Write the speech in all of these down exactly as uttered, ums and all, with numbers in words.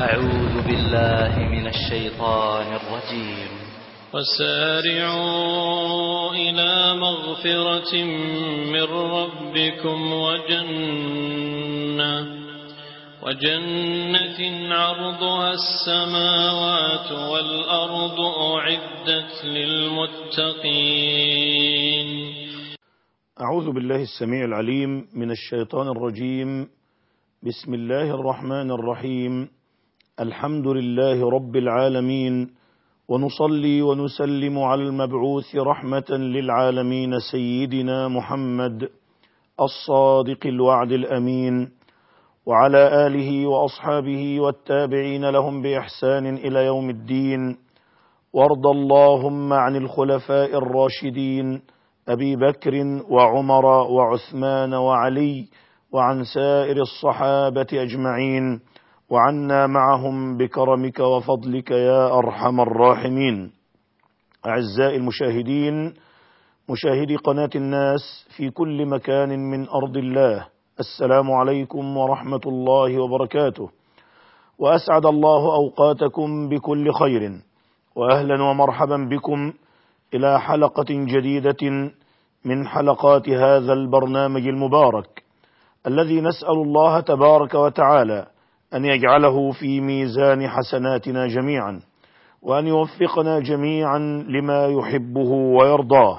أعوذ بالله من الشيطان الرجيم. وسارعوا إلى مغفرة من ربكم وجنة وجنة عرضها السماوات والأرض أعدت للمتقين. أعوذ بالله السميع العليم من الشيطان الرجيم. بسم الله الرحمن الرحيم. الحمد لله رب العالمين، ونصلي ونسلم على المبعوث رحمة للعالمين سيدنا محمد الصادق الوعد الأمين، وعلى آله وأصحابه والتابعين لهم بإحسان إلى يوم الدين. وارض اللهم عن الخلفاء الراشدين أبي بكر وعمر وعثمان وعلي، وعن سائر الصحابة أجمعين، وعنا معهم بكرمك وفضلك يا أرحم الراحمين. أعزائي المشاهدين، مشاهدي قناة الناس في كل مكان من أرض الله، السلام عليكم ورحمة الله وبركاته، وأسعد الله أوقاتكم بكل خير، وأهلا ومرحبا بكم إلى حلقة جديدة من حلقات هذا البرنامج المبارك، الذي نسأل الله تبارك وتعالى أن يجعله في ميزان حسناتنا جميعا، وأن يوفقنا جميعا لما يحبه ويرضاه.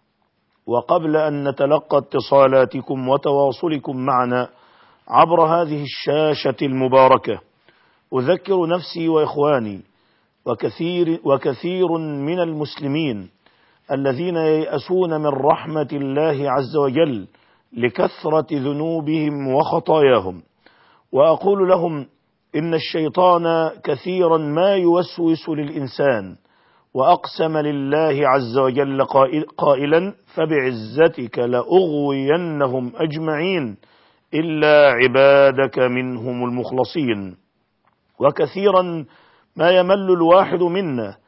وقبل أن نتلقى اتصالاتكم وتواصلكم معنا عبر هذه الشاشة المباركة، أذكر نفسي وإخواني وكثير, وكثير من المسلمين الذين ييأسون من رحمة الله عز وجل لكثرة ذنوبهم وخطاياهم، وأقول لهم إن الشيطان كثيرا ما يوسوس للإنسان، وأقسم لله عز وجل قائلا فبعزتك لأغوينهم أجمعين إلا عبادك منهم المخلصين. وكثيرا ما يمل الواحد منا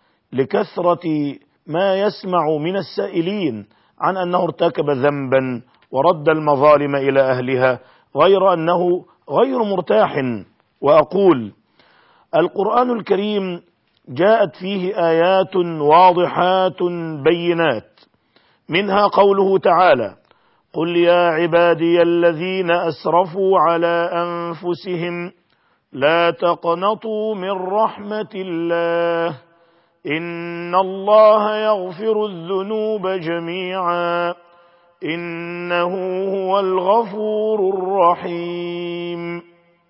لكثرة ما يسمع من السائلين عن أنه ارتكب ذنبا ورد المظالم إلى أهلها، غير أنه غير مرتاح. وأقول القرآن الكريم جاءت فيه آيات واضحات بينات، منها قوله تعالى: قل يا عبادي الذين أسرفوا على أنفسهم لا تقنطوا من رحمة الله إن الله يغفر الذنوب جميعا إنه هو الغفور الرحيم.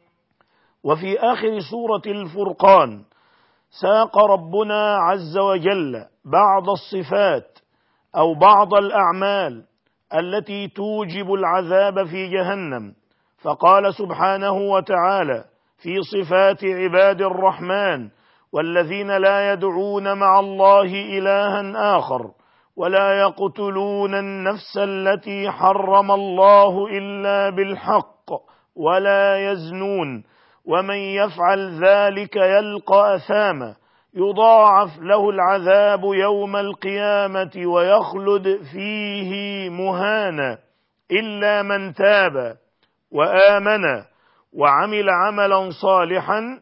وفي آخر سورة الفرقان ساق ربنا عز وجل بعض الصفات أو بعض الأعمال التي توجب العذاب في جهنم، فقال سبحانه وتعالى في صفات عباد الرحمن: والذين لا يدعون مع الله إلها آخر ولا يقتلون النفس التي حرم الله إلا بالحق ولا يزنون ومن يفعل ذلك يلقى أثاما يضاعف له العذاب يوم القيامة ويخلد فيه مهانا إلا من تاب وآمن وعمل عملا صالحا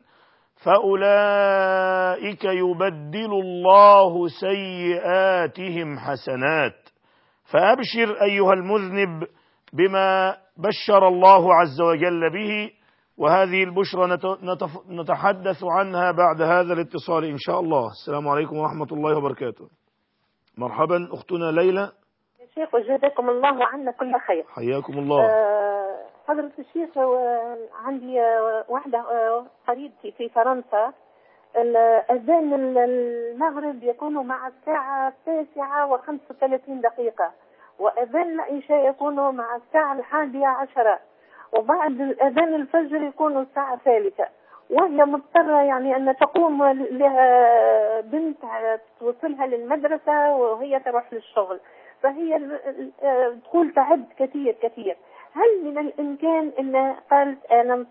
فأولئك يبدل الله سيئاتهم حسنات. فأبشر أيها المذنب بما بشر الله عز وجل به، وهذه البشرى نتحدث عنها بعد هذا الاتصال إن شاء الله. السلام عليكم ورحمة الله وبركاته. مرحبا أختنا ليلى. يا شيخ وجزاكم الله عنا كل خير. حياكم الله. أه حضرة الشيخ، عندي واحدة قريبتي في فرنسا، الأذان المغرب يكون مع الساعة التاسعة وخمسة وثلاثين دقيقة، وأذان العشاء يكون مع الساعة الحادية عشرة، وبعد أذان الفجر يكون الساعة الثالثة، وهي مضطرة يعني أن تقوم لها بنت توصلها للمدرسة وهي تروح للشغل، فهي تقول تعب كثير كثير. هل من الإمكان أن قالت أنا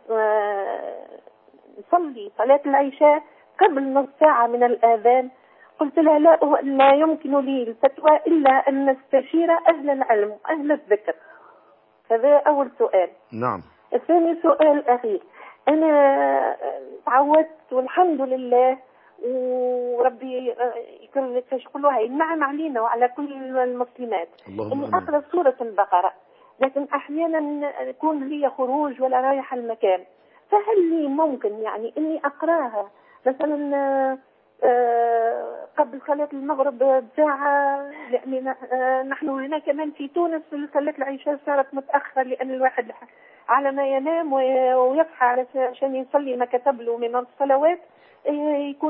نصلي صلاة العشاء قبل نص ساعة من الآذان؟ قلت لها لا, لا يمكن لي الفتوى إلا أن نستشير أهل العلم أهل الذكر. هذا أول سؤال. نعم. الثاني سؤال أخي، أنا تعودت والحمد لله، وربي يكون تشكلها النعم علينا وعلى كل المسلمات إني أقرأ سورة البقرة، لكن أحيانا يكون لي خروج ولا رايح المكان، فهل لي ممكن يعني إني أقرأها مثلا قبل صلاة المغرب بساعة؟ لأن نحن هنا كمان في تونس صلاة العشاء صارت متأخر، لأن الواحد على ما ينام ويصحى عشان يصلي ما كتب له من الصلوات يكون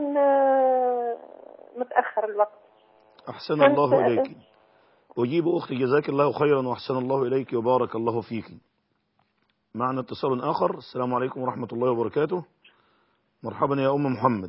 متأخر الوقت. أحسن الله إليك. أجيب أختي جزاك الله خيرا وأحسن الله إليك وبارك الله فيك. معنا اتصال آخر. السلام عليكم ورحمة الله وبركاته. مرحبا يا أم محمد.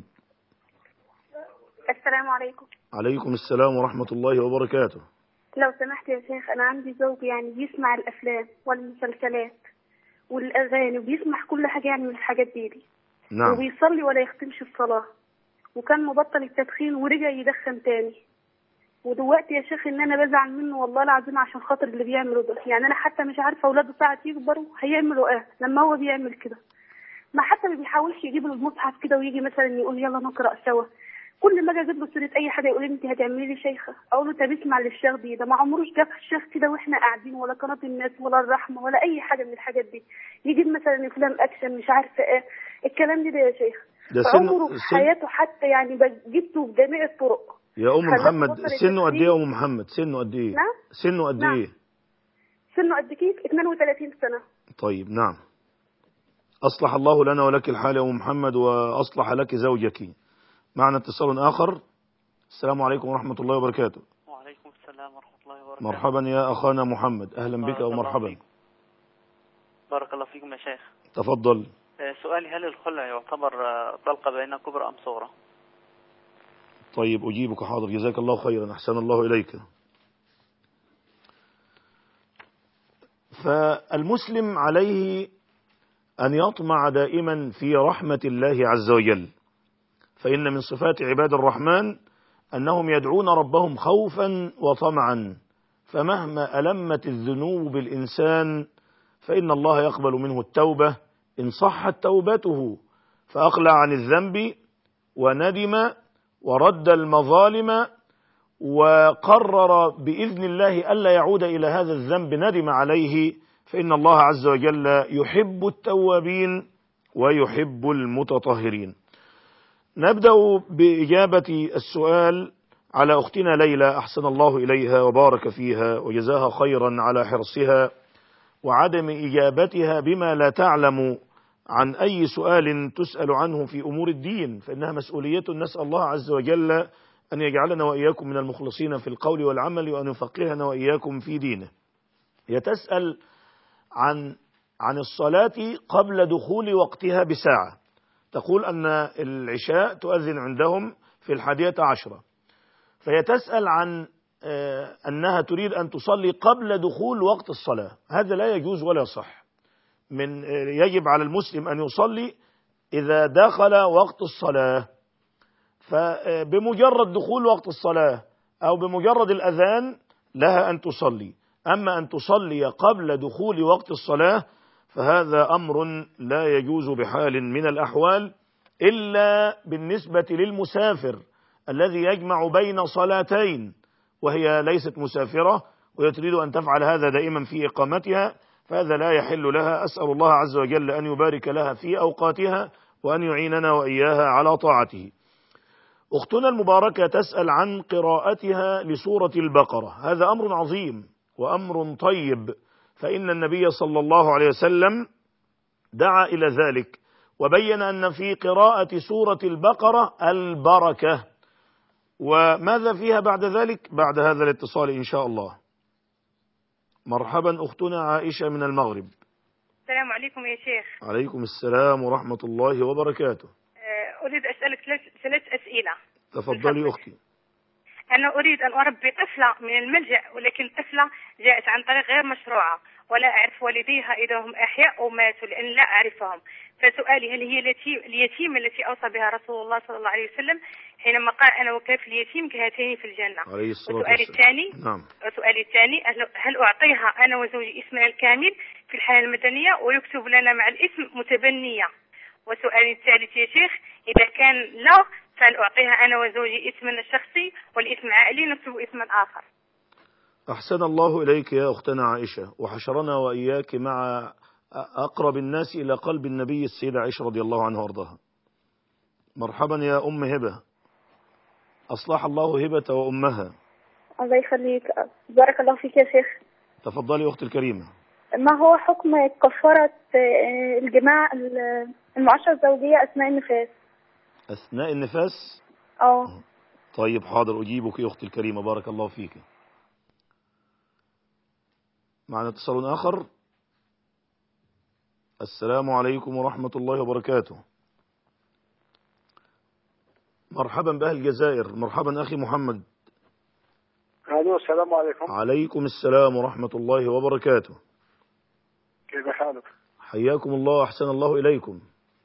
السلام عليكم. عليكم السلام ورحمة الله وبركاته. لو سمحت يا شيخ، أنا عندي زوج يعني بيسمع الأفلام والمسلسلات والأغاني وبيسمع كل حاجة يعني من الحاجات دي, دي. نعم. وبيصلي ولا يختمش الصلاة، وكان مبطل التدخين ورجع يدخن تاني. ودلوقتي يا شيخ إن أنا بزعل منه والله العظيم عشان خاطر اللي بيعمله ده، يعني أنا حتى مش عارفة أولاده ساعة يكبروا هيعملوا إيه لما هو بيعمل كده. ما حتى ما بيحاولش يجيب له المصحف كده ويجي مثلا يقول يلا نقرأ سوا. كل ما اجي اجيب له سيره اي حاجه يقول لي انت هتعملي لي شيخه، اقول له طب اسمع للشيخ دي، ده ما عمروش جاب الشيخ كده واحنا قاعدين، ولا قناه الناس ولا الرحمه ولا اي حاجه من الحاجات دي. يجيب مثلا افلام اكشن مش عارفه ايه الكلام ده, ده يا شيخ. عمره في حياته حتى يعني جبته بجميع الطرق. يا ام محمد سنه قد ايه يا ام محمد؟ سنه قد ايه؟ نعم سنه قد ايه؟ سنه قد كيف؟ اثنين وثلاثين سنه. طيب نعم. اصلح الله لنا ولك الحال يا ام محمد واصلح لك زوجك. معنا اتصال آخر. السلام عليكم ورحمة الله وبركاته. وعليكم السلام ورحمة الله وبركاته. مرحبا يا أخانا محمد، أهلا بك ومرحبا. بارك الله فيكم يا شيخ. تفضل. سؤالي، هل الخلع يعتبر طلقة بين كبرى أم صغرى؟ طيب أجيبك حاضر، جزاك الله خيرا، أحسن الله إليك. فالمسلم عليه أن يطمع دائما في رحمة الله عز وجل، فإن من صفات عباد الرحمن أنهم يدعون ربهم خوفا وطمعا، فمهما ألمت الذنوب بالإنسان فإن الله يقبل منه التوبة إن صحت توبته، فأقلع عن الذنب وندم ورد المظالم وقرر بإذن الله ألا يعود إلى هذا الذنب ندم عليه، فإن الله عز وجل يحب التوابين ويحب المتطهرين. نبدأ بإجابة السؤال على أختنا ليلى، أحسن الله إليها وبارك فيها وجزاها خيرا على حرصها وعدم إجابتها بما لا تعلم عن أي سؤال تسأل عنه في أمور الدين، فإنها مسؤولية. نسأل الله عز وجل أن يجعلنا وإياكم من المخلصين في القول والعمل، وأن يفقهنا وإياكم في دينه. يتسأل عن عن الصلاة قبل دخول وقتها بساعة. تقول أن العشاء تؤذن عندهم في الحادية عشرة، فيتسأل عن أنها تريد أن تصلي قبل دخول وقت الصلاة. هذا لا يجوز ولا صح. من يجب على المسلم أن يصلي إذا دخل وقت الصلاة، فبمجرد دخول وقت الصلاة أو بمجرد الأذان لها أن تصلي. أما أن تصلي قبل دخول وقت الصلاة فهذا أمر لا يجوز بحال من الأحوال، إلا بالنسبة للمسافر الذي يجمع بين صلاتين وهي ليست مسافرة وهي تريد أن تفعل هذا دائما في إقامتها، فهذا لا يحل لها. أسأل الله عز وجل أن يبارك لها في أوقاتها وأن يعيننا وإياها على طاعته. أختنا المباركة تسأل عن قراءتها لسورة البقرة. هذا أمر عظيم وأمر طيب، فإن النبي صلى الله عليه وسلم دعا إلى ذلك وبين أن في قراءة سورة البقرة البركة. وماذا فيها بعد ذلك؟ بعد هذا الاتصال إن شاء الله. مرحبا أختنا عائشة من المغرب. السلام عليكم يا شيخ. عليكم السلام ورحمة الله وبركاته. أريد أسألك ثلاث أسئلة. تفضلي أختي. أنا أريد أن أربي طفلة من الملجأ، ولكن الطفلة جاءت عن طريق غير مشروعة، ولا أعرف والديها إذا هم أحياء أو ماتوا لأن لا أعرفهم. فسؤالي، هل هي اليتيمة التي أوصى بها رسول الله صلى الله عليه وسلم حينما قال أنا وكيف اليتيم كهاتين في الجنة؟ عليه الصلاة والسؤال الثاني نعم. وسؤالي الثاني، هل أعطيها أنا وزوجي اسمنا الكامل في الحياة المدنية ويكتب لنا مع الاسم متبنية؟ وسؤالي الثالث يا شيخ، إذا كان لا فلأعطيها أنا وزوجي اسمنا الشخصي والاسم العائلي نكتب اسما آخر. أحسن الله إليك يا أختنا عائشة، وحشرنا وإياك مع أقرب الناس إلى قلب النبي السيدة عائشة رضي الله عنها وارضاها. مرحبا يا أم هبة، أصلح الله هبة وأمها. الله يخليك، بارك الله فيك يا شيخ. تفضلي أختي الكريمة. ما هو حكم كفارة الجماع المعاشرة الزوجية أثناء النفاس؟ أثناء النفاس؟ اه طيب حاضر، أجيبك يا أختي الكريمة، بارك الله فيك. معنا اتصال آخر. السلام عليكم ورحمة الله وبركاته. مرحبا بأهل الجزائر، مرحبا أخي محمد. الو السلام عليكم. عليكم السلام ورحمة الله وبركاته. كيف حالك؟ حياكم الله، أحسن الله إليكم.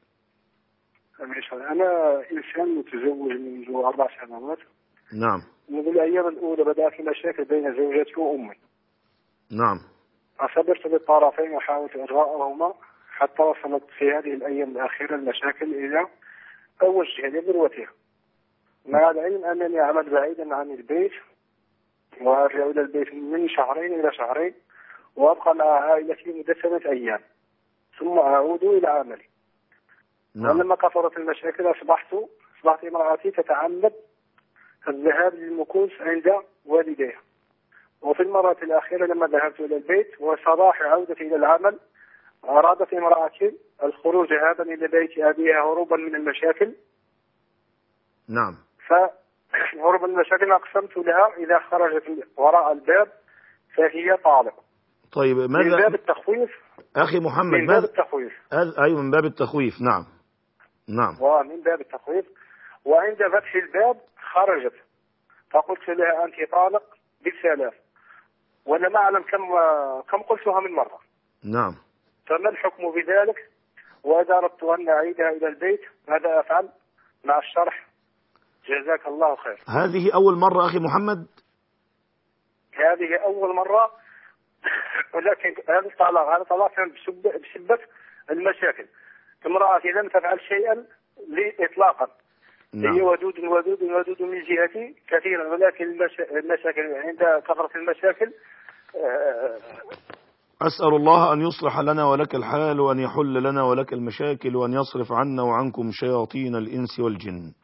أنا إنسان متزوج منذ أربع سنوات. نعم. منذ الأيام الأولى بدأت المشاكل بين زوجتي وأمي. نعم. أصبرت بالطرفين وحاولت إرضاءهما حتى وصلت في هذه الأيام الأخيرة المشاكل إلى أول شهادة ذروتها، مع العلم أنني أعمل بعيدا عن البيت وأرجع إلى البيت من شهرين إلى شهرين وأبقى مع عائلتي مدة ثلاثة أيام ثم أعود إلى عملي. نعم. ولما كثرت المشاكل أصبحت أصبحت امرأتي تتعمد الذهاب للمكوث عند والديها، وفي المرة الأخيرة لما ذهبت إلى البيت وصباح عودتي إلى العمل أرادت امرأتي الخروج ذهابا إلى بيت أبيها هروبا من المشاكل. نعم. فهروبا من المشاكل أقسمت لها إذا خرجت وراء الباب فهي طالق. طيب ماذا؟ من باب التخويف أخي محمد. من باب التخويف. أيوة من باب التخويف. نعم نعم. ومن باب التخويف، وعند فتح الباب خرجت فقلت لها أنت طالق بالثلاث، وأنا ما أعلم كم كم قلتها من مرة. نعم. فما الحكم بذلك؟ وإذا أردت أن أعيدها إلى البيت ماذا أفعل؟ مع الشرح جزاك الله خير. هذه أول مرة أخي محمد؟ هذه أول مرة، ولكن هذا الطلاق هذا الطلاق كان بسبب المشاكل. امرأتي لم تفعل شيئا لي إطلاقا. نعم. هي ودود ودود ودود من جهتي كثيرا، ولكن المشاكل عند كثرة المشاكل. أسأل الله أن يصلح لنا ولك الحال، وأن يحل لنا ولك المشاكل، وأن يصرف عنا وعنكم شياطين الإنس والجن.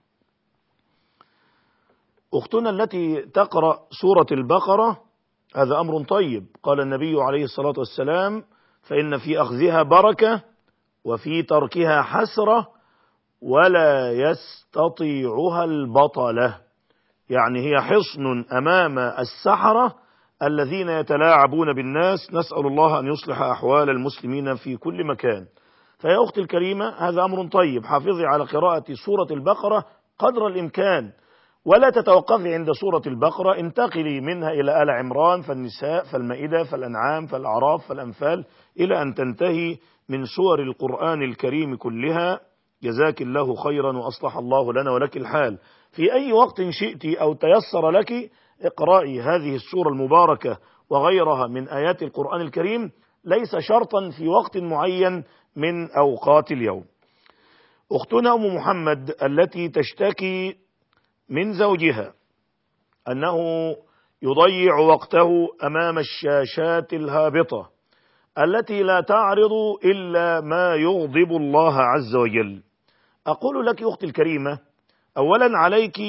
أختنا التي تقرأ سورة البقرة هذا أمر طيب، قال النبي عليه الصلاة والسلام: فإن في أخذها بركة وفي تركها حسرة ولا يستطيعها البطلة. يعني هي حصن أمام السحرة الذين يتلاعبون بالناس. نسأل الله أن يصلح أحوال المسلمين في كل مكان. فيا أختي الكريمة هذا أمر طيب، حافظي على قراءة سورة البقرة قدر الإمكان، ولا تتوقفي عند سورة البقرة، انتقلي منها إلى آل عمران، فالنساء، فالمائدة، فالأنعام، فالأعراف، فالأنفال، إلى أن تنتهي من سور القرآن الكريم كلها. جزاك الله خيرا وأصلح الله لنا ولك الحال. في أي وقت شئت أو تيسر لك اقرأي هذه السورة المباركة وغيرها من آيات القرآن الكريم، ليس شرطا في وقت معين من أوقات اليوم. أختنا أم محمد التي تشتكي من زوجها أنه يضيع وقته أمام الشاشات الهابطة التي لا تعرض إلا ما يغضب الله عز وجل، أقول لك أختي الكريمة، أولا عليك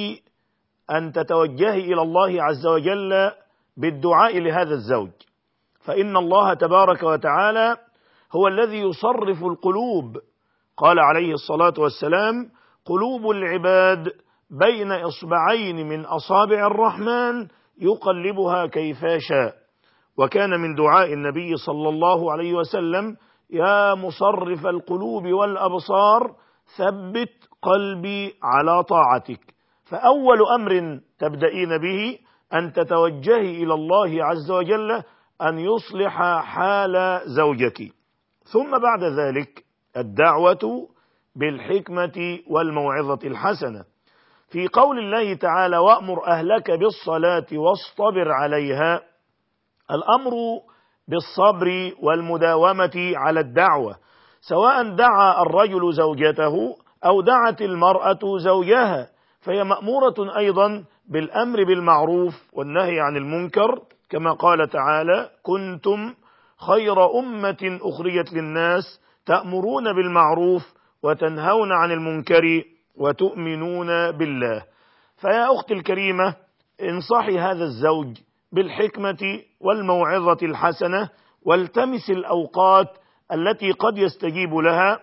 أن تتوجهي إلى الله عز وجل بالدعاء لهذا الزوج، فإن الله تبارك وتعالى هو الذي يصرف القلوب. قال عليه الصلاة والسلام: قلوب العباد بين إصبعين من أصابع الرحمن يقلبها كيف شاء. وكان من دعاء النبي صلى الله عليه وسلم: يا مصرف القلوب والأبصار ثبت قلبي على طاعتك. فأول أمر تبدأين به أن تتوجهي إلى الله عز وجل أن يصلح حال زوجك، ثم بعد ذلك الدعوة بالحكمة والموعظة الحسنة. في قول الله تعالى: وأمر أهلك بالصلاة واصطبر عليها، الأمر بالصبر والمداومة على الدعوة، سواء دعا الرجل زوجته أو دعت المرأة زوجها، فهي مأمورة أيضا بالأمر بالمعروف والنهي عن المنكر، كما قال تعالى: كنتم خير أمة أخرجت للناس تأمرون بالمعروف وتنهون عن المنكر وتؤمنون بالله. فيا أختي الكريمة، انصحي هذا الزوج بالحكمة والموعظة الحسنة، والتمس الأوقات التي قد يستجيب لها،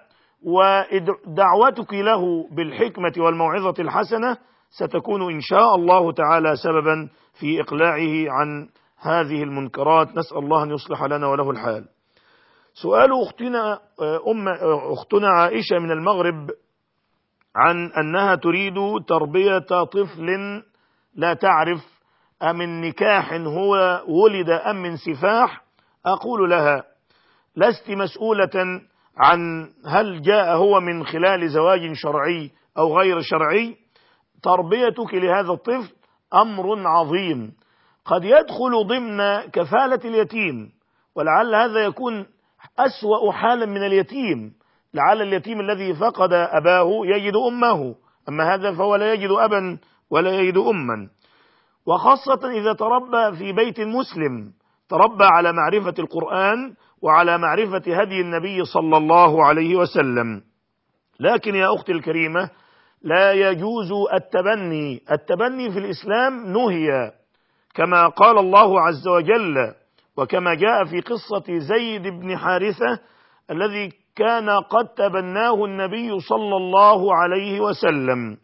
ودعوتك له بالحكمة والموعظة الحسنة ستكون إن شاء الله تعالى سببا في إقلاعه عن هذه المنكرات. نسأل الله أن يصلح لنا وله الحال. سؤال أختنا أم أختنا عائشة من المغرب عن أنها تريد تربية طفل لا تعرف أمن نكاح هو ولد أم من سفاح. أقول لها: لست مسؤولة عن هل جاء هو من خلال زواج شرعي أو غير شرعي. تربيتك لهذا الطفل أمر عظيم قد يدخل ضمن كفالة اليتيم، ولعل هذا يكون أسوأ حالا من اليتيم. لعل اليتيم الذي فقد أباه يجد أمه، أما هذا فهو لا يجد أبا ولا يجد أما. وخاصة إذا تربى في بيت مسلم، تربى على معرفة القرآن وعلى معرفة هدي النبي صلى الله عليه وسلم. لكن يا أختي الكريمة، لا يجوز التبني. التبني في الإسلام نهي، كما قال الله عز وجل، وكما جاء في قصة زيد بن حارثة الذي كان قد تبناه النبي صلى الله عليه وسلم،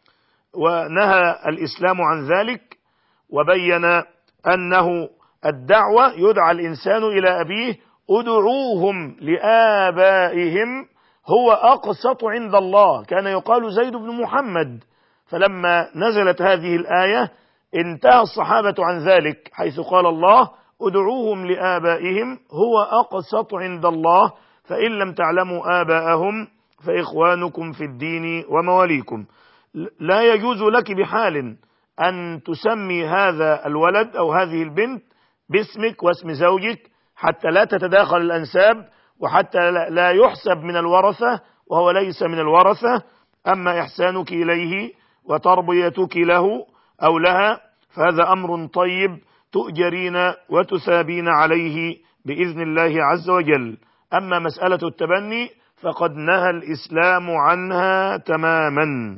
ونهى الإسلام عن ذلك وبين أنه الدعوة يدعى الإنسان إلى أبيه: ادعوهم لآبائهم هو أقسط عند الله. كان يقال زيد بن محمد، فلما نزلت هذه الآية انتهى الصحابة عن ذلك، حيث قال الله: ادعوهم لآبائهم هو أقسط عند الله، فإن لم تعلموا آباءهم فإخوانكم في الدين ومواليكم. لا يجوز لك بحال أن تسمي هذا الولد أو هذه البنت باسمك واسم زوجك، حتى لا تتداخل الأنساب، وحتى لا يحسب من الورثة وهو ليس من الورثة. أما إحسانك إليه وتربيتك له أو لها فهذا أمر طيب تؤجرين وتثابين عليه بإذن الله عز وجل. أما مسألة التبني فقد نهى الإسلام عنها تماما.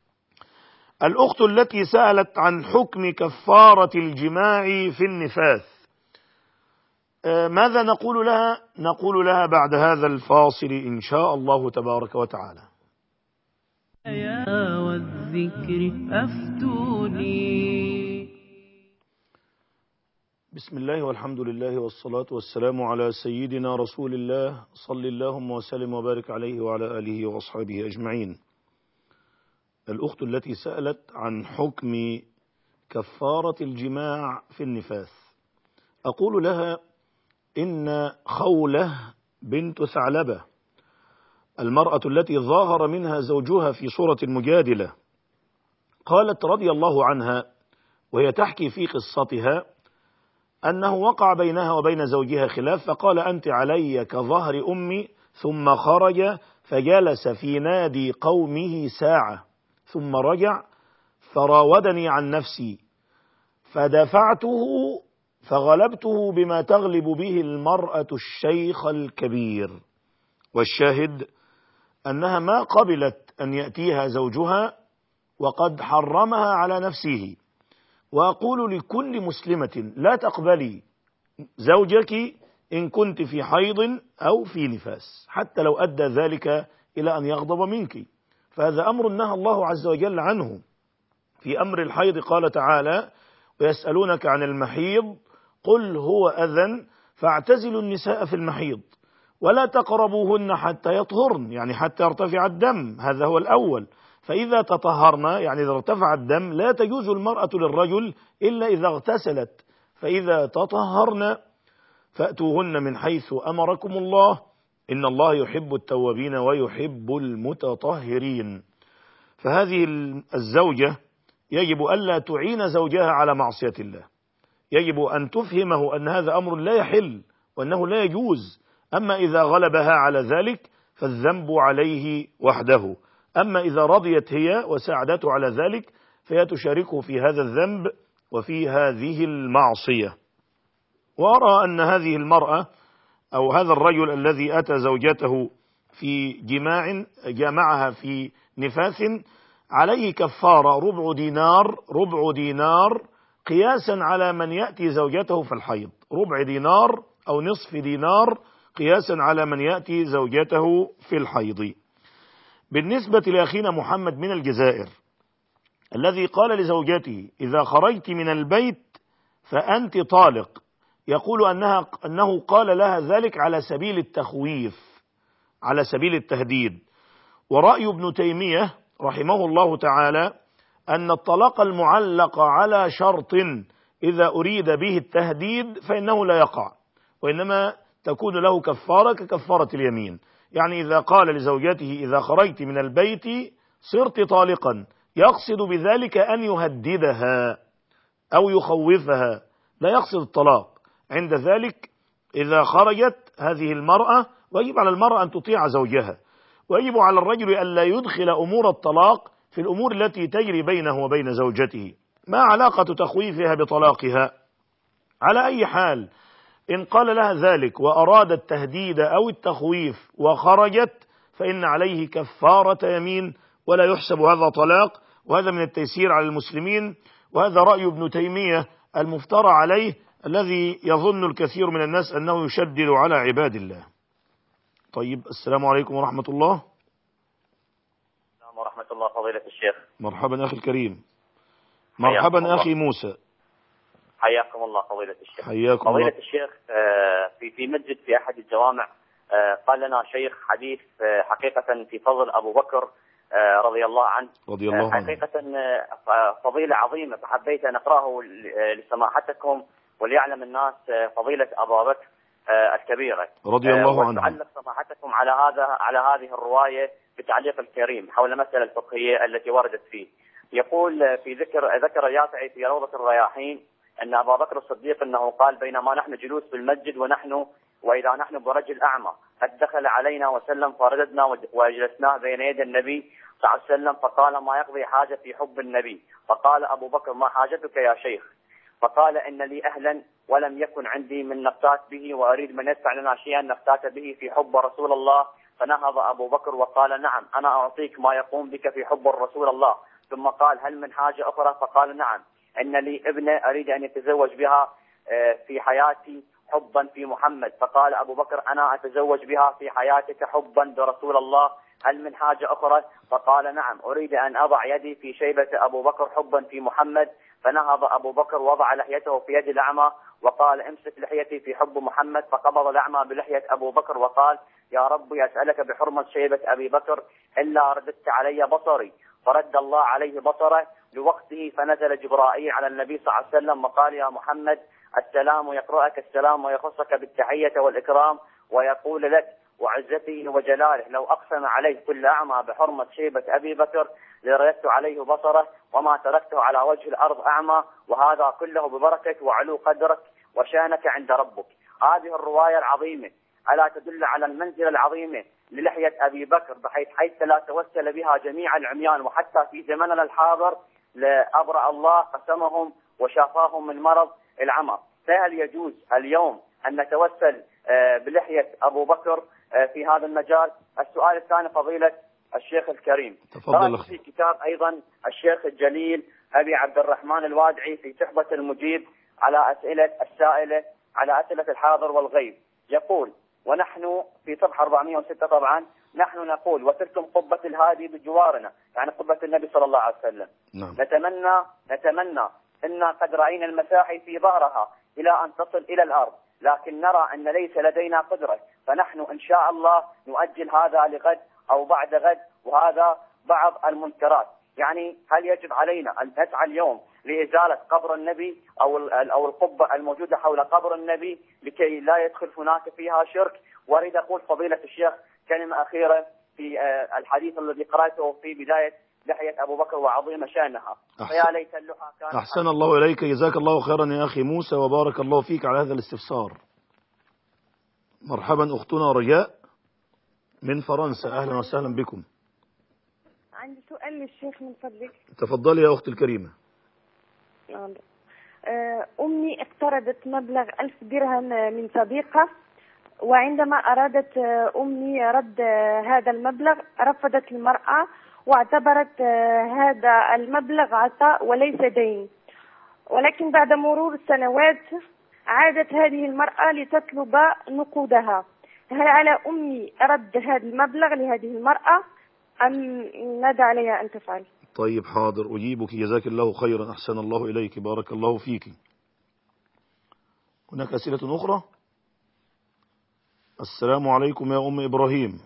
الأخت التي سألت عن حكم كفارة الجماع في النفاث، ماذا نقول لها؟ نقول لها بعد هذا الفاصل إن شاء الله تبارك وتعالى. يا والذكر أفتوني. بسم الله والحمد لله والصلاة والسلام على سيدنا رسول الله، صل اللهم وسلم وبارك عليه وعلى آله وأصحابه أجمعين. الأخت التي سألت عن حكم كفارة الجماع في النفاث، أقول لها: إن خولة بنت ثعلبة المرأة التي ظاهر منها زوجها في سورة المجادلة قالت رضي الله عنها وهي تحكي في قصتها أنه وقع بينها وبين زوجها خلاف، فقال: أنت علي كظهر أمي، ثم خرج فجلس في نادي قومه ساعة ثم رجع فراودني عن نفسي فدفعته فغلبته بما تغلب به المرأة الشيخ الكبير. والشاهد أنها ما قبلت أن يأتيها زوجها وقد حرمها على نفسه. وأقول لكل مسلمة: لا تقبلي زوجك إن كنت في حيض أو في نفاس، حتى لو أدى ذلك إلى أن يغضب منك، فهذا أمر نهى الله عز وجل عنه. في أمر الحيض قال تعالى: ويسألونك عن المحيض قل هو أذى فاعتزلوا النساء في المحيض ولا تقربوهن حتى يطهرن، يعني حتى يرتفع الدم، هذا هو الأول. فإذا تطهرن يعني إذا ارتفع الدم لا تجوز المرأة للرجل إلا إذا اغتسلت، فإذا تطهرن فأتوهن من حيث أمركم الله إن الله يحب التوابين ويحب المتطهرين. فهذه الزوجة يجب ألا تعين زوجها على معصية الله، يجب أن تفهمه أن هذا أمر لا يحل وأنه لا يجوز. أما إذا غلبها على ذلك فالذنب عليه وحده. أما إذا رضيت هي وساعدته على ذلك فهي تشاركه في هذا الذنب وفي هذه المعصية. وأرى أن هذه المرأة أو هذا الرجل الذي أتى زوجته في جماع جامعها في نفاث عليه كفارة ربع دينار ربع دينار قياسا على من يأتي زوجته في الحيض، ربع دينار أو نصف دينار قياسا على من يأتي زوجته في الحيض. بالنسبة لأخينا محمد من الجزائر الذي قال لزوجته إذا خرجت من البيت فأنت طالق، يقول أنها أنه قال لها ذلك على سبيل التخويف على سبيل التهديد. ورأي ابن تيمية رحمه الله تعالى أن الطلاق المعلق على شرط إذا أريد به التهديد فإنه لا يقع، وإنما تكون له كفارة ككفارة اليمين. يعني إذا قال لزوجته إذا خرجت من البيت صرت طالقا، يقصد بذلك أن يهددها أو يخوفها، لا يقصد الطلاق. عند ذلك إذا خرجت هذه المرأة ويجب على المرأة أن تطيع زوجها، ويجب على الرجل أن لا يدخل أمور الطلاق في الأمور التي تجري بينه وبين زوجته. ما علاقة تخويفها بطلاقها؟ على أي حال إن قال لها ذلك وأراد التهديد أو التخويف وخرجت فإن عليه كفارة يمين ولا يحسب هذا طلاق، وهذا من التيسير على المسلمين، وهذا رأي ابن تيمية المفترى عليه الذي يظن الكثير من الناس أنه يشدد على عباد الله. طيب، السلام عليكم ورحمة الله. السلام ورحمة الله فضيلة الشيخ. مرحبا أخي الكريم. مرحبا أخي موسى. حياكم الله فضيلة الشيخ. حياكم فضيلة الله. الشيخ، في في مسجد في أحد الجوامع قال لنا شيخ حديث حقيقة في فضل أبو بكر رضي الله عنه، رضي الله عنه. حقيقة فضيلة عظيمة، فحبيت أن أقرأه لسماحتكم وليعلم الناس فضيلة أبو بكر الكبيرة رضي الله عنه. وتعلق سماحتكم على هذا على هذه الرواية بتعليق الكريم حول المسألة الفقهية التي وردت فيه. يقول في ذكر ذكر اليافعي في روضة الرياحين أن أبا بكر الصديق أنه قال بينما نحن جلوس في المسجد ونحن وإذا نحن برجل أعمى قد دخل علينا وسلم فرددنا وجلسنا بين يدي النبي صلى الله عليه وسلم فقال ما يقضي حاجة في حب النبي، فقال أبو بكر ما حاجتك يا شيخ؟ فقال إن لي أهلا ولم يكن عندي من نفتات به وأريد من يدفع لنا شيئا نفتات به في حب رسول الله. فنهض أبو بكر وقال نعم أنا أعطيك ما يقوم بك في حب الرسول الله. ثم قال هل من حاجة أخرى؟ فقال نعم إن لي ابنة أريد أن يتزوج بها في حياتي حبا في محمد. فقال أبو بكر أنا أتزوج بها في حياتك حبا برسول الله. هل من حاجة أخرى؟ فقال نعم أريد أن أضع يدي في شيبة أبو بكر حبا في محمد. فنهض أبو بكر وضع لحيته في يد الأعمى وقال امسك لحيتي في حب محمد. فقبض الأعمى بلحية أبو بكر وقال يا ربي أسألك بحرمة شيبة أبي بكر إلا رددت علي بصري. فرد الله عليه بصره لوقته، فنزل جبرائيل على النبي صلى الله عليه وسلم وقال يا محمد السلام، يقرأك السلام ويخصك بالتحية والإكرام ويقول لك وعزته وجلاله لو أقسم عليه كل أعمى بحرمة شيبة أبي بكر لرددت عليه بصره وما تركته على وجه الأرض أعمى، وهذا كله ببركة وعلو قدرك وشانك عند ربك. هذه الرواية العظيمة ألا تدل على المنزلة العظيمة للحية أبي بكر بحيث حيث لا توسل بها جميع العميان، وحتى في زمننا الحاضر لأبرأ الله قسمهم وشافاهم من مرض العمى. فهل يجوز اليوم أن نتوسل بلحية أبو بكر في هذا المجال؟ السؤال الثاني فضيلة الشيخ الكريم، تفضل. في كتاب أيضا الشيخ الجليل أبي عبد الرحمن الوادعي في تحبة المجيب على أسئلة السائلة على أسئلة الحاضر والغيب، يقول ونحن في صفحة أربعمائة وستة طبعا نحن نقول وتلكم قبة الهادي بجوارنا، يعني قبة النبي صلى الله عليه وسلم. نعم. نتمنى نتمنى إن قد رأينا المساحي في ظهرها إلى أن تصل إلى الأرض، لكن نرى أن ليس لدينا قدرة، فنحن إن شاء الله نؤجل هذا لغد أو بعد غد، وهذا بعض المنكرات. يعني هل يجب علينا أن نسعى اليوم لإزالة قبر النبي أو أو القبة الموجودة حول قبر النبي لكي لا يدخل هناك فيها شرك؟ وأريد أقول فضيلة الشيخ كلمة أخيرة في الحديث الذي قرأته في بداية لحية أبو بكر وعظيم شأنها. فيا ليت اللحى كان. أحسن الله إليك، جزاك الله خيرا يا أخي موسى وبارك الله فيك على هذا الاستفسار. مرحبا أختنا رجاء. من فرنسا. أهلا وسهلا بكم. عندي سؤال للشيخ من فضلك. تفضلي يا أختي الكريمة. أمي اقترضت مبلغ ألف درهم من صديقة، وعندما أرادت أمي رد هذا المبلغ رفضت المرأة واعتبرت هذا المبلغ عطاء وليس دين، ولكن بعد مرور السنوات عادت هذه المرأة لتطلب نقودها. هل على أمي رد هذا المبلغ لهذه المرأة أم ماذا عليها أن تفعل؟ طيب حاضر أجيبك، جزاك الله خيرا، أحسن الله إليك، بارك الله فيك. هناك أسئلة أخرى؟ السلام عليكم يا أم إبراهيم.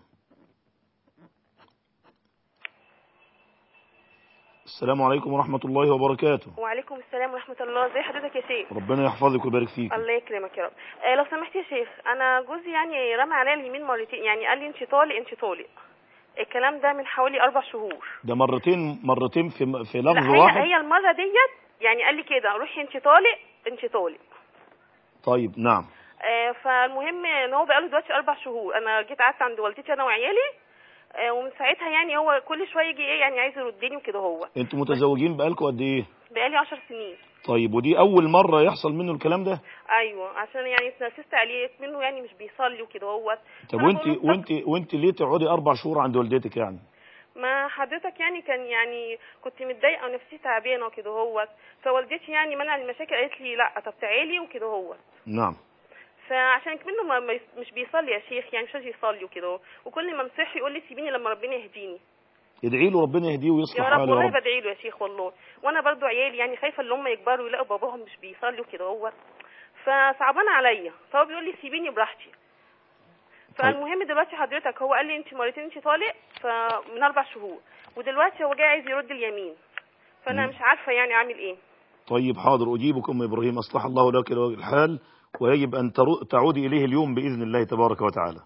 السلام عليكم ورحمة الله وبركاته. وعليكم السلام ورحمة الله. ازي حضرتك يا شيخ؟ ربنا يحفظك ويبارك فيك. الله يكرمك يا رب. آه لو سمحت يا شيخ، أنا جوزي يعني رمى عليا اليمين مرتين، يعني قال لي أنت طالق أنت طالق. الكلام ده من حوالي أربع شهور. ده مرتين مرتين في في لفظ لا هي واحد؟ هي المرة ديت يعني قال لي كده روحي أنت طالق أنت طالق. طيب نعم. آه فالمهم ان هو بقاله دلوقتي اربع شهور. انا جيت قعدت عند والدتي انا وعيالي، آه ومن ساعتها يعني هو كل شويه يجي ايه يعني عايز يردني وكده. هو انتوا متزوجين بقالكم قد ايه؟ بقالي عشر سنين. طيب ودي اول مره يحصل منه الكلام ده؟ ايوه عشان يعني اتنرفزت عليه منه، يعني مش بيصلي وكده. هو طب وانت وانت وانت ليه تقعدي اربع شهور عند والدتك يعني؟ ما حضرتك يعني كان يعني كنت متضايقه ونفسيتي تعبانه وكده. هو فوالدتي يعني منع المشاكل، قالت لي لا طب تعالي وكده. هو نعم. فعشان منه ما مش بيصلي يا شيخ، يعني مش عايز يصلي وكده، وكل ما امسحه يقول لي سيبيني لما ربنا يهديني. ادعي له ربنا يهديه ويصلح حاله يا رب. رب. والله بدعي له يا شيخ والله. وانا برضو عيالي يعني خايفه ان هم يكبروا يلاقوا باباهم مش بيصلي وكده. هو فصعبان عليا، فهو بيقول لي سيبيني براحتي. فالمهم دلوقتي حضرتك هو قال لي انت مرتين انت طالق فمن اربع شهور، ودلوقتي هو جاي عايز يرد اليمين، فانا م. مش عارفه يعني اعمل ايه. طيب حاضر اجيبك ام ابراهيم، اصلح الله لك الحال، ويجب أن تعودي إليه اليوم بإذن الله تبارك وتعالى.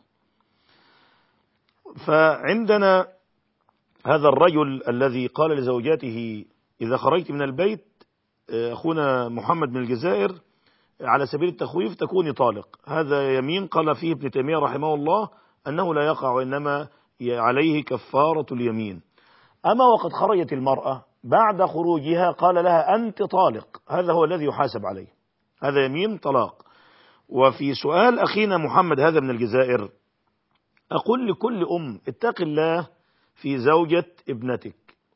فعندنا هذا الرجل الذي قال لزوجاته إذا خرجت من البيت، أخونا محمد من الجزائر، على سبيل التخويف تكوني طالق. هذا يمين قال فيه ابن تيمية رحمه الله أنه لا يقع، وإنما عليه كفارة اليمين. أما وقد خرجت المرأة بعد خروجها قال لها أنت طالق، هذا هو الذي يحاسب عليه، هذا يمين طلاق. وفي سؤال أخينا محمد هذا من الجزائر، أقول لكل أم اتق الله في زوجة ابنتك،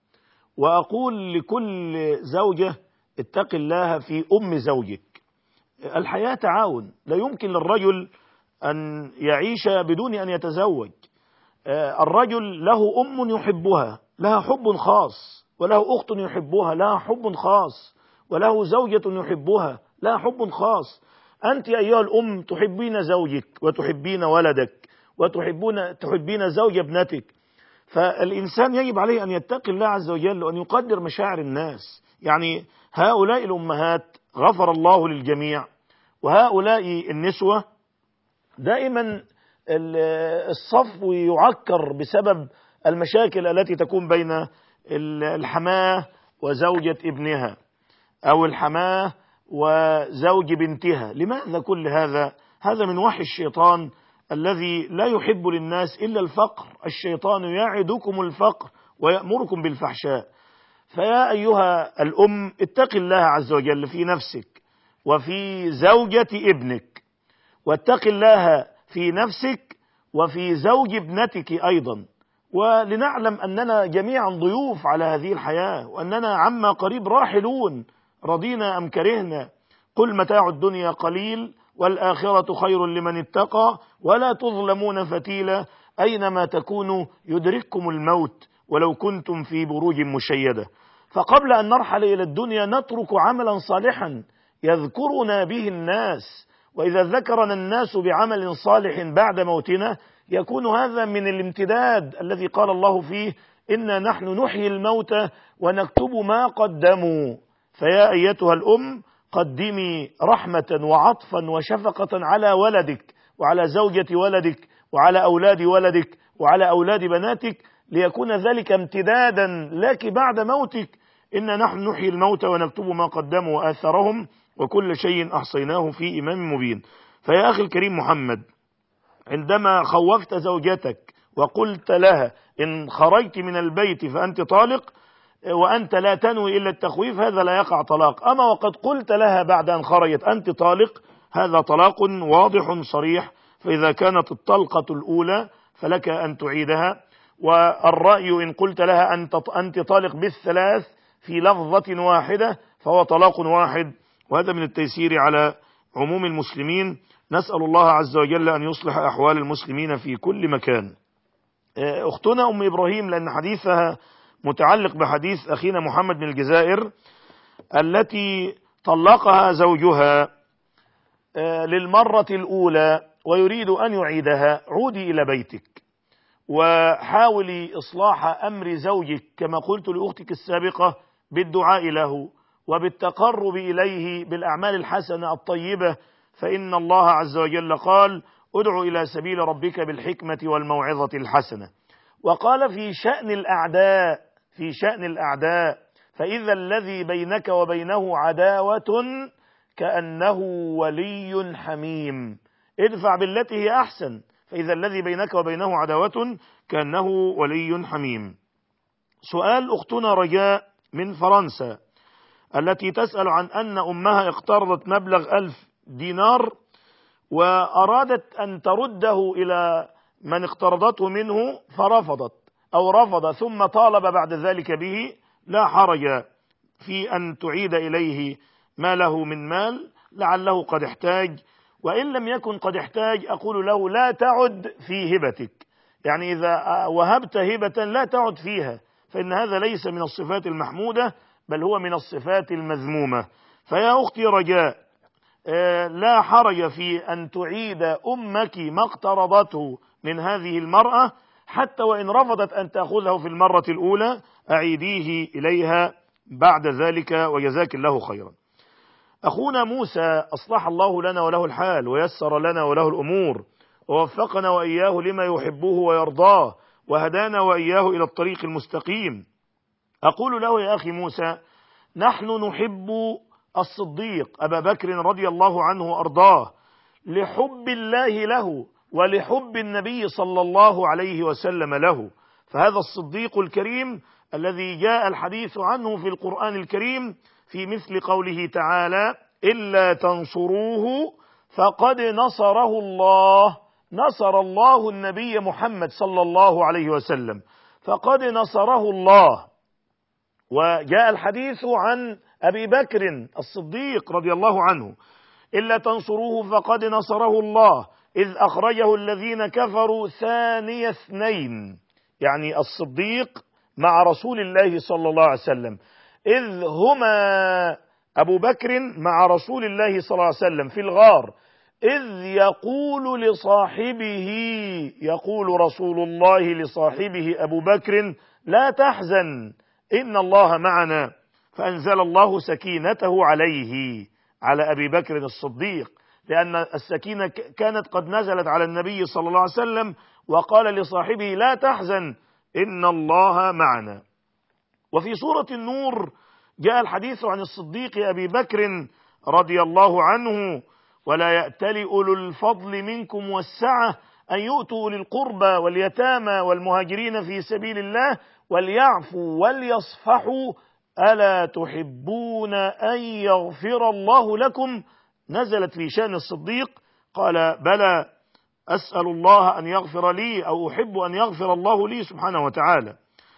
وأقول لكل زوجة اتق الله في أم زوجك. الحياة تعاون، لا يمكن للرجل أن يعيش بدون أن يتزوج. الرجل له أم يحبها لها حب خاص، وله أخت يحبها لها حب خاص، وله زوجة يحبها لها حب خاص. أنت أيها الأم تحبين زوجك وتحبين ولدك وتحبون تحبين زوج ابنتك، فالإنسان يجب عليه أن يتقي الله عز وجل وأن يقدر مشاعر الناس. يعني هؤلاء الأمهات غفر الله للجميع، وهؤلاء النسوة دائما الصفو يعكر بسبب المشاكل التي تكون بين الحماة وزوجة ابنها، أو الحماة وزوج بنتها. لماذا كل هذا؟ هذا من وحي الشيطان الذي لا يحب للناس إلا الفقر. الشيطان يعدكم الفقر ويأمركم بالفحشاء. فيا أيها الأم اتق الله عز وجل في نفسك وفي زوجة ابنك، واتق الله في نفسك وفي زوج ابنتك أيضا، ولنعلم أننا جميعا ضيوف على هذه الحياة، وأننا عما قريب راحلون، رضينا أم كرهنا. قل متاع الدنيا قليل والآخرة خير لمن اتقى ولا تظلمون فتيلا، أينما تكونوا يدرككم الموت ولو كنتم في بروج مشيدة. فقبل أن نرحل إلى الدنيا نترك عملا صالحا يذكرنا به الناس، وإذا ذكرنا الناس بعمل صالح بعد موتنا يكون هذا من الامتداد الذي قال الله فيه إنا نحن نحيي الموتى ونكتب ما قدموا. فيا أيتها الأم قدمي رحمة وعطفا وشفقة على ولدك وعلى زوجة ولدك وعلى أولاد ولدك وعلى أولاد بناتك، ليكون ذلك امتدادا لك بعد موتك. إنا نحن نحيي الموتى ونكتب ما قدموا وآثارهم وكل شيء أحصيناه في إمام مبين. فيا أخي الكريم محمد، عندما خوفت زوجتك وقلت لها إن خرجت من البيت فأنت طالق وأنت لا تنوي إلا التخويف، هذا لا يقع طلاق. أما وقد قلت لها بعد أن خرجت أنت طالق، هذا طلاق واضح صريح. فإذا كانت الطلقة الأولى فلك أن تعيدها. والرأي إن قلت لها أنت طالق بالثلاث في لفظة واحدة فهو طلاق واحد، وهذا من التيسير على عموم المسلمين. نسأل الله عز وجل أن يصلح أحوال المسلمين في كل مكان. أختنا أم إبراهيم، لأن حديثها متعلق بحديث أخينا محمد من الجزائر التي طلقها زوجها للمرة الأولى ويريد أن يعيدها، عودي إلى بيتك وحاولي إصلاح أمر زوجك كما قلت لأختك السابقة بالدعاء له وبالتقرب إليه بالأعمال الحسنة الطيبة، فإن الله عز وجل قال ادع إلى سبيل ربك بالحكمة والموعظة الحسنة. وقال في شأن الأعداء في شأن الأعداء فإذا الذي بينك وبينه عداوة كأنه ولي حميم، ادفع بالتي هي أحسن، فإذا الذي بينك وبينه عداوة كأنه ولي حميم. سؤال أختنا رجاء من فرنسا التي تسأل عن أن أمها اقترضت مبلغ ألف دينار وأرادت أن ترده إلى من اقترضته منه فرفضت أو رفض ثم طالب بعد ذلك به، لا حرج في أن تعيد إليه ما له من مال، لعله قد احتاج، وإن لم يكن قد احتاج أقول له لا تعد في هبتك، يعني إذا وهبت هبة لا تعد فيها، فإن هذا ليس من الصفات المحمودة بل هو من الصفات المذمومة. فيا أختي رجاء، لا حرج في أن تعيد أمك ما اقترضته من هذه المرأة، حتى وإن رفضت أن تأخذه في المرة الأولى أعيديه إليها بعد ذلك، وجزاك الله خيرا. أخونا موسى أصلح الله لنا وله الحال ويسر لنا وله الأمور ووفقنا وإياه لما يحبه ويرضاه وهدانا وإياه إلى الطريق المستقيم. أقول له يا أخي موسى، نحن نحب الصديق أبا بكر رضي الله عنه وأرضاه لحب الله له ولحب النبي صلى الله عليه وسلم له، فهذا الصديق الكريم الذي جاء الحديث عنه في القرآن الكريم في مثل قوله تعالى إلا تنصروه فقد نصره الله، نصر الله النبي محمد صلى الله عليه وسلم، فقد نصره الله. وجاء الحديث عن أبي بكر الصديق رضي الله عنه إلا تنصروه فقد نصره الله إذ أخرجه الذين كفروا ثاني اثنين، يعني الصديق مع رسول الله صلى الله عليه وسلم، إذ هما أبو بكر مع رسول الله صلى الله عليه وسلم في الغار، إذ يقول لصاحبه يقول رسول الله لصاحبه أبو بكر لا تحزن إن الله معنا، فأنزل الله سكينته عليه على أبي بكر الصديق، لأن السكينة كانت قد نزلت على النبي صلى الله عليه وسلم، وقال لصاحبه لا تحزن إن الله معنا. وفي سورة النور جاء الحديث عن الصديق أبي بكر رضي الله عنه ولا يأتل أولو الفضل منكم والسعة أن يؤتوا للقربى واليتامى والمهاجرين في سبيل الله وليعفوا وليصفحوا ألا تحبون أن يغفر الله لكم، نزلت في شأن الصديق، قال بلى أسأل الله أن يغفر لي أو أحب أن يغفر الله لي سبحانه وتعالى.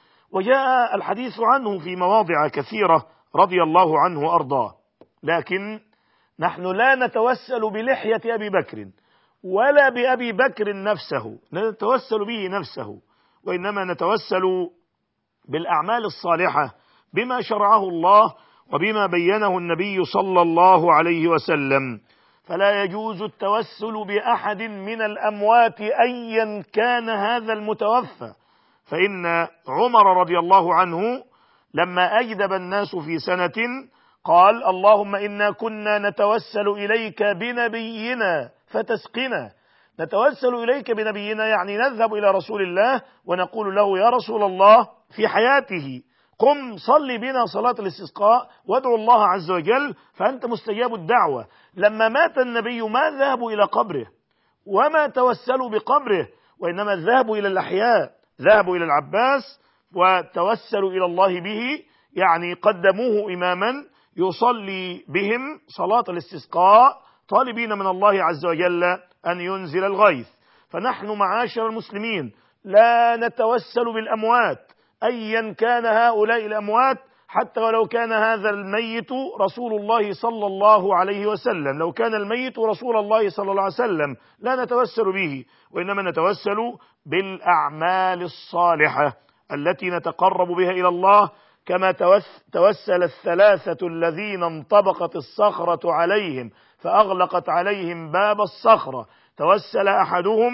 وجاء الحديث عنه في مواضع كثيرة رضي الله عنه وأرضاه، لكن نحن لا نتوسل بلحية أبي بكر ولا بأبي بكر نفسه، لا نتوسل به نفسه، وإنما نتوسل بالأعمال الصالحة بما شرعه الله وبما بينه النبي صلى الله عليه وسلم. فلا يجوز التوسل بأحد من الأموات أيا كان هذا المتوفى، فإن عمر رضي الله عنه لما أجدب الناس في سنة قال اللهم إنا كنا نتوسل إليك بنبينا فتسقنا، نتوسل إليك بنبينا يعني نذهب إلى رسول الله ونقول له يا رسول الله في حياته قم صلي بنا صلاة الاستسقاء وادعو الله عز وجل فأنت مستجاب الدعوة. لما مات النبي ما ذهبوا إلى قبره وما توسلوا بقبره وإنما ذهبوا إلى الأحياء، ذهبوا إلى العباس وتوسلوا إلى الله به، يعني قدموه إماما يصلي بهم صلاة الاستسقاء طالبين من الله عز وجل أن ينزل الغيث. فنحن معاشر المسلمين لا نتوسل بالأموات أيا كان هؤلاء الأموات، حتى ولو كان هذا الميت رسول الله صلى الله عليه وسلم، لو كان الميت رسول الله صلى الله عليه وسلم لا نتوسل به، وإنما نتوسل بالأعمال الصالحة التي نتقرب بها إلى الله، كما توسل الثلاثة الذين انطبقت الصخرة عليهم فأغلقت عليهم باب الصخرة. توسل أحدهم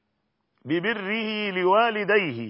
ببره لوالديه،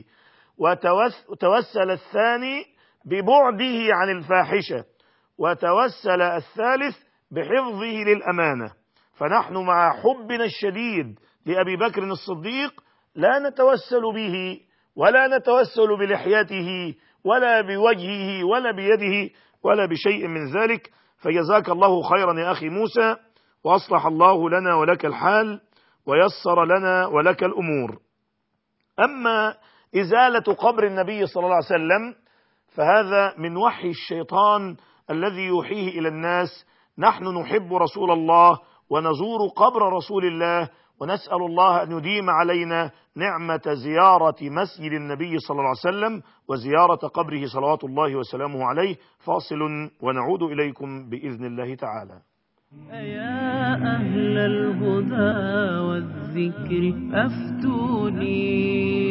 وتوسل الثاني ببعده عن الفاحشة، وتوسل الثالث بحفظه للأمانة. فنحن مع حبنا الشديد لأبي بكر الصديق لا نتوسل به ولا نتوسل بلحيته ولا بوجهه ولا بيده ولا بشيء من ذلك. فجزاك الله خيرا يا أخي موسى، وأصلح الله لنا ولك الحال ويسر لنا ولك الأمور. أما إزالة قبر النبي صلى الله عليه وسلم فهذا من وحي الشيطان الذي يوحيه إلى الناس. نحن نحب رسول الله ونزور قبر رسول الله، ونسأل الله أن يديم علينا نعمة زيارة مسجد النبي صلى الله عليه وسلم وزيارة قبره صلوات الله وسلامه عليه. فاصل ونعود إليكم بإذن الله تعالى. يا أهل الهدى والذكر أفتوني.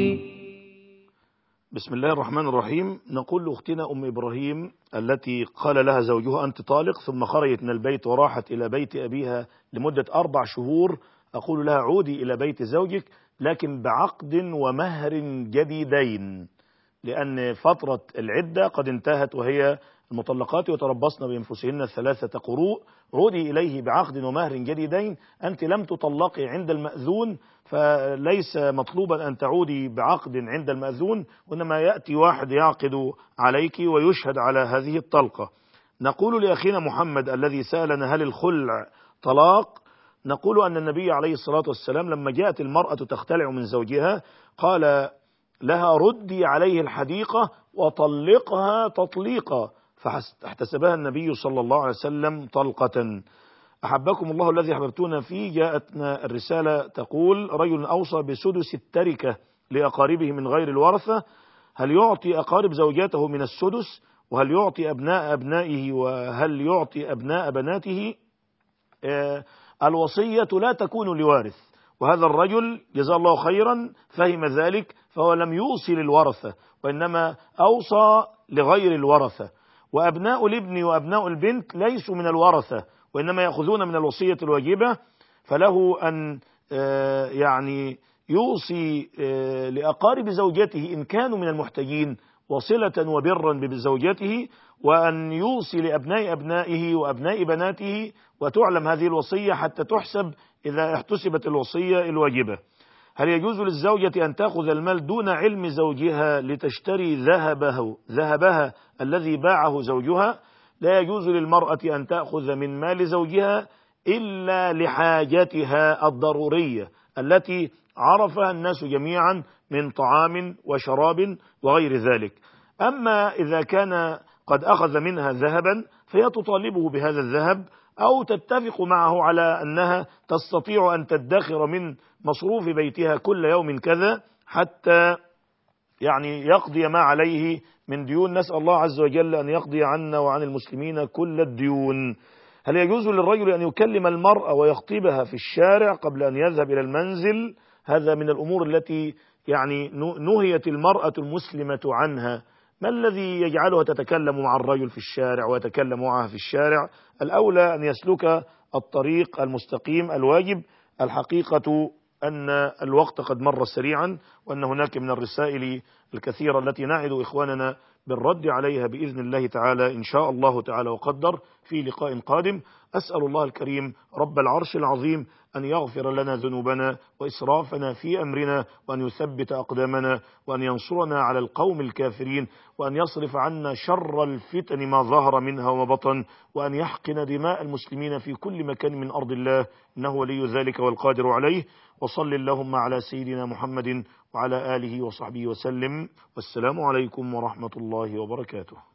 بسم الله الرحمن الرحيم. نقول لأختنا أم إبراهيم التي قال لها زوجها أنت طالق، ثم خرجت من البيت وراحت إلى بيت أبيها لمدة أربع شهور، أقول لها عودي إلى بيت زوجك لكن بعقد ومهر جديدين، لأن فترة العدة قد انتهت وهي المطلقات يتربصن بأنفسهن ثلاثة قروء. عودي إليه بعقد ومهر جديدين، أنت لم تطلقي عند المأذون، فليس مطلوبا أن تعودي بعقد عند المأذون، وإنما يأتي واحد يعقد عليك ويشهد على هذه الطلقة. نقول لأخينا محمد الذي سألنا هل الخلع طلاق، نقول أن النبي عليه الصلاة والسلام لما جاءت المرأة تختلع من زوجها قال لها ردي عليه الحديقة وطلقها تطليقا، فاحتسبها النبي صلى الله عليه وسلم طلقة. أحبكم الله الذي أحببتونا فيه، جاءتنا الرسالة تقول رجل أوصى بسدس التركة لأقاربه من غير الورثة، هل يعطي أقارب زوجاته من السدس؟ وهل يعطي أبناء أبنائه؟ وهل يعطي أبناء بناته؟ آه الوصية لا تكون لوارث، وهذا الرجل جزاه الله خيرا فهم ذلك، فهو لم يوصي للورثة وإنما أوصى لغير الورثة. وأبناء الابن وأبناء البنت ليسوا من الورثة وإنما يأخذون من الوصية الواجبة، فله أن يعني يوصي لأقارب زوجته إن كانوا من المحتاجين وصلة وبرا بزوجته، وأن يوصي لأبناء أبنائه وأبناء بناته، وتعلم هذه الوصية حتى تحسب إذا احتسبت الوصية الواجبة. هل يجوز للزوجة أن تأخذ المال دون علم زوجها لتشتري ذهبه ذهبها الذي باعه زوجها؟ لا يجوز للمرأة أن تأخذ من مال زوجها إلا لحاجتها الضرورية التي عرفها الناس جميعا من طعام وشراب وغير ذلك. أما إذا كان قد أخذ منها ذهبا فهي تطالبه بهذا الذهب، أو تتفق معه على أنها تستطيع أن تدخر من مصروف بيتها كل يوم كذا حتى يعني يقضي ما عليه من ديون. نسأل الله عز وجل أن يقضي عنا وعن المسلمين كل الديون. هل يجوز للرجل أن يكلم المرأة ويخطبها في الشارع قبل أن يذهب إلى المنزل؟ هذا من الأمور التي يعني نهيت المرأة المسلمة عنها. ما الذي يجعلها تتكلم مع الرجل في الشارع ويتكلم معها في الشارع؟ الأولى أن يسلك الطريق المستقيم الواجب. الحقيقة أن الوقت قد مر سريعا، وأن هناك من الرسائل الكثيرة التي نعد إخواننا بالرد عليها بإذن الله تعالى إن شاء الله تعالى وقدر في لقاء قادم. أسأل الله الكريم رب العرش العظيم أن يغفر لنا ذنوبنا وإسرافنا في أمرنا، وأن يثبت أقدامنا، وأن ينصرنا على القوم الكافرين، وأن يصرف عنا شر الفتن ما ظهر منها وما بطن، وأن يحقن دماء المسلمين في كل مكان من أرض الله، إنه ولي ذلك والقادر عليه. وصل اللهم على سيدنا محمد وعلى آله وصحبه وسلم، والسلام عليكم ورحمة الله وبركاته.